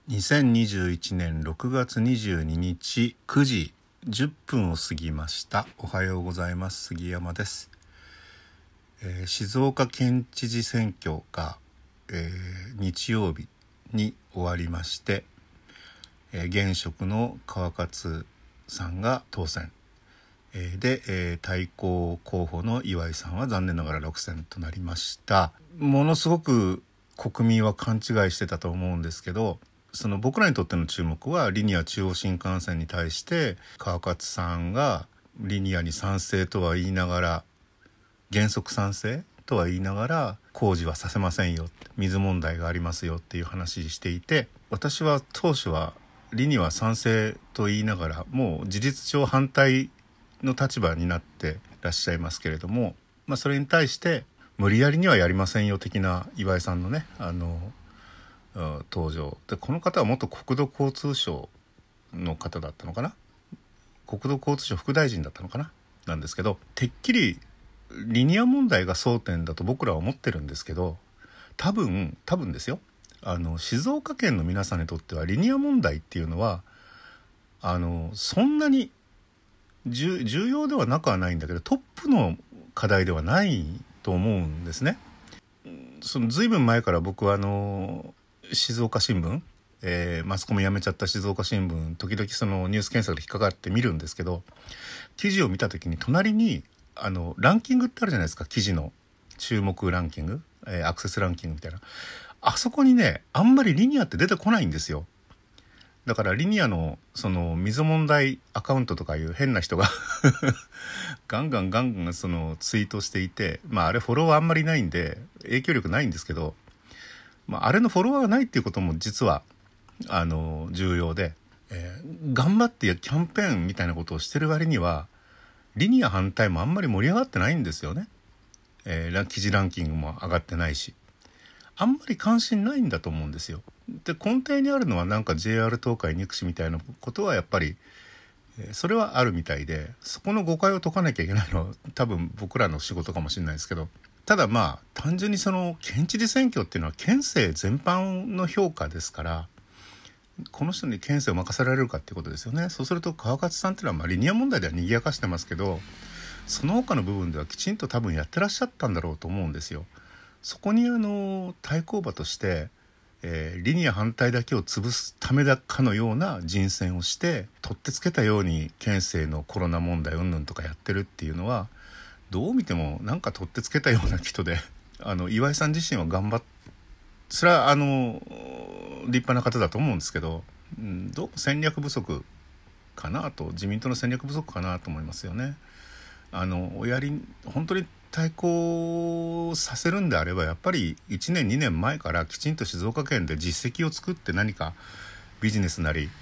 2021年6月22日9時10分を過ぎました。おはようございます。杉山です。静岡県知事選挙が、日曜日に終わりまして、現職の川勝さんが当選、で、対抗候補の岩井さんは残念ながら6選となりました。ものすごく国民は勘違いしてたと思うんですけど、その僕らにとっての注目はリニア中央新幹線に対して川勝さんがリニアに賛成とは言いながら、原則賛成とは言いながら工事はさせませんよ、水問題がありますよっていう話していて、私は当初はリニア賛成と言いながらもう事実上反対の立場になってらっしゃいますけれども、それに対して無理やりにはやりませんよ的な岩井さんのね登場で、この方は元国土交通省の方だったのかな、国土交通省副大臣だったのかな、なんですけど、てっきりリニア問題が争点だと僕らは思ってるんですけど、多分ですよ、静岡県の皆さんにとってはリニア問題っていうのはそんなに重要ではなくはないんだけど、トップの課題ではないと思うんですね。ずいぶん前から僕は静岡新聞、マスコミ辞めちゃった静岡新聞、時々そのニュース検索で引っかかって見るんですけど、記事を見た時に隣にランキングってあるじゃないですか。記事の注目ランキング、アクセスランキングみたいな、あそこにねあんまりリニアって出てこないんですよ。だからリニアのその水問題アカウントとかいう変な人がガンガンそのツイートしていて、あれフォロワーあんまりないんで影響力ないんですけど、あれのフォロワーがないっていうことも実は重要で、頑張ってキャンペーンみたいなことをしてる割にはリニア反対もあんまり盛り上がってないんですよね。記事ランキングも上がってないし、あんまり関心ないんだと思うんですよ。で、根底にあるのはなんか JR 東海憎しみたいなことはやっぱり、それはあるみたいで、そこの誤解を解かなきゃいけないのは多分僕らの仕事かもしれないですけど、ただ単純にその県知事選挙っていうのは県政全般の評価ですから、この人に県政を任せられるかっていうことですよね。そうすると川勝さんっていうのはリニア問題では賑やかしてますけど、その他の部分ではきちんと多分やってらっしゃったんだろうと思うんですよ。そこに対抗馬として、リニア反対だけを潰すためだかのような人選をして、取ってつけたように県政のコロナ問題云々とかやってるっていうのは、どう見てもなんか取ってつけたような人で、岩井さん自身は頑張っ、それは立派な方だと思うんですけど、どうも戦略不足かなと、自民党の戦略不足かなと思いますよね。本当に対抗させるんであれば、やっぱり1年2年前からきちんと静岡県で実績を作って、何かビジネスなり、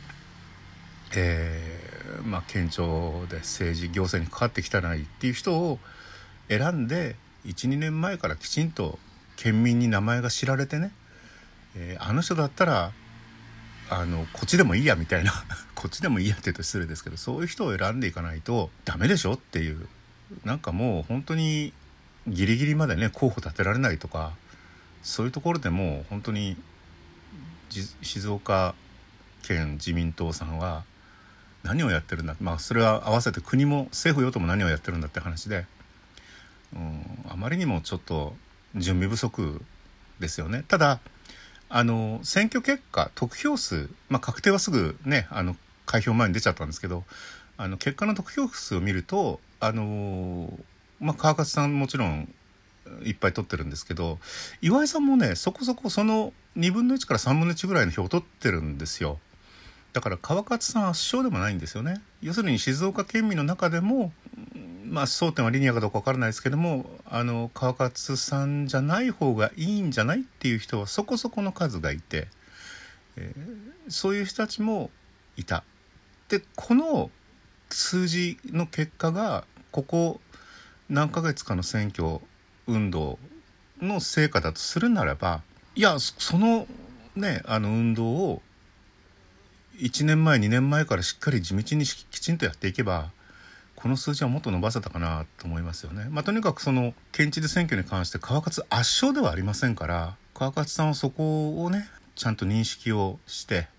県庁で政治行政に関わってきたなりっていう人を選んで 1,2 年前からきちんと県民に名前が知られてね、あの人だったらこっちでもいいやみたいなこっちでもいいやって言うと失礼ですけど、そういう人を選んでいかないとダメでしょっていう、なんかもう本当にギリギリまでね候補立てられないとか、そういうところでもう本当に静岡県自民党さんは何をやってるんだ、それは合わせて国も政府与党も何をやってるんだって話で、あまりにもちょっと準備不足ですよね。ただ選挙結果得票数、確定はすぐね開票前に出ちゃったんですけど、結果の得票数を見ると川勝さんもちろんいっぱい取ってるんですけど、岩井さんもねそこそこその2分の1から3分の1ぐらいの票を取ってるんですよ。だから川勝さん圧勝でもないんですよね。要するに静岡県民の中でも争点はリニアかどうか分からないですけども、川勝さんじゃない方がいいんじゃないっていう人はそこそこの数がいて、そういう人たちもいた。で、この数字の結果がここ何ヶ月かの選挙運動の成果だとするならば、いやそのね運動を1年前2年前からしっかり地道にきちんとやっていけば、この数字はもっと伸ばせたかなと思いますよね。とにかくその県知事選挙に関して川勝圧勝ではありませんから、川勝さんはそこをねちゃんと認識をして、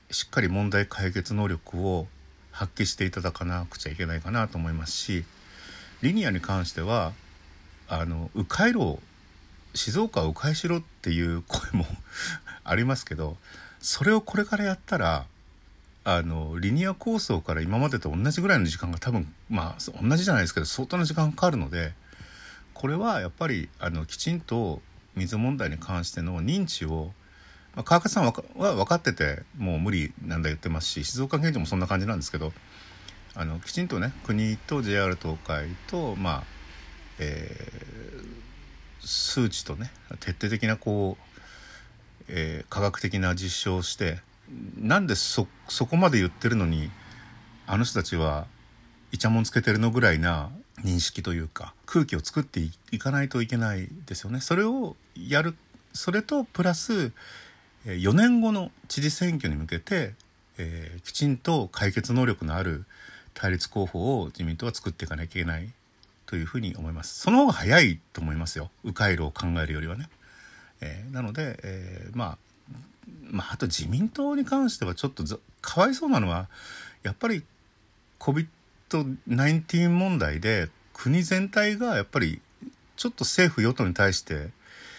しっかり問題解決能力を発揮していただかなくちゃいけないかなと思いますし、リニアに関しては迂回路、静岡を迂回しろっていう声もありますけど、それをこれからやったらリニア構想から今までと同じぐらいの時間が多分同じじゃないですけど相当な時間かかるので、これはやっぱりきちんと水問題に関しての認知を、川勝さんは分かっててもう無理なんだ言ってますし、静岡県庁もそんな感じなんですけど、きちんとね国と JR 東海と数値とね徹底的な科学的な実証をして、なんでそこまで言ってるのにあの人たちはイチャモンつけてるのぐらいな認識というか空気を作っていかないといけないですよね。それをやる、それとプラス4年後の知事選挙に向けて、きちんと解決能力のある対立候補を自民党は作っていかなきゃいけないというふうに思います。その方が早いと思いますよ、迂回路を考えるよりはね。なので、あと自民党に関してはちょっとかわいそうなのはやっぱり COVID-19 問題で国全体がやっぱりちょっと政府与党に対して、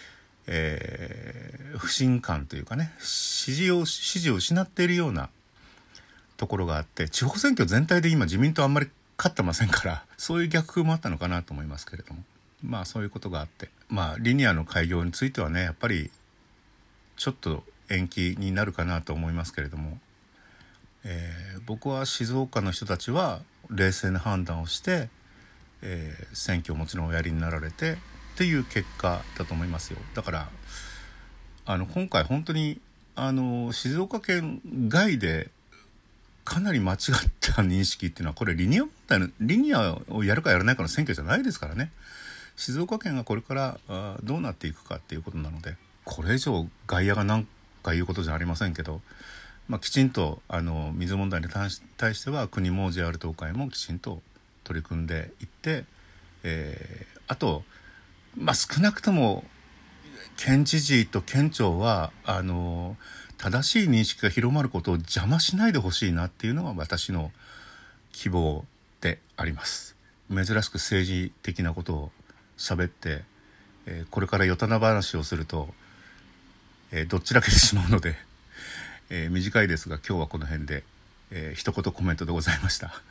不信感というかね支持を失っているようなところがあって、地方選挙全体で今自民党あんまり勝ってませんから、そういう逆風もあったのかなと思いますけれども、そういうことがあって、リニアの開業についてはねやっぱりちょっと延期になるかなと思いますけれども、僕は静岡の人たちは冷静な判断をして、選挙をもちろんおやりになられてっていう結果だと思いますよ。だから今回本当に静岡県外でかなり間違った認識っていうのは、これリニアをやるかやらないかの選挙じゃないですからね。静岡県がこれからどうなっていくかっていうことなので、これ以上外野が何か言うことじゃありませんけど、きちんと水問題に対しては国も JR 東海もきちんと取り組んでいって、あと、少なくとも県知事と県庁は正しい認識が広まることを邪魔しないでほしいなっていうのが私の希望であります。珍しく政治的なことを喋って、これからよたな話をすると、どっちらけてしまうので、短いですが今日はこの辺で、一言コメントでございました。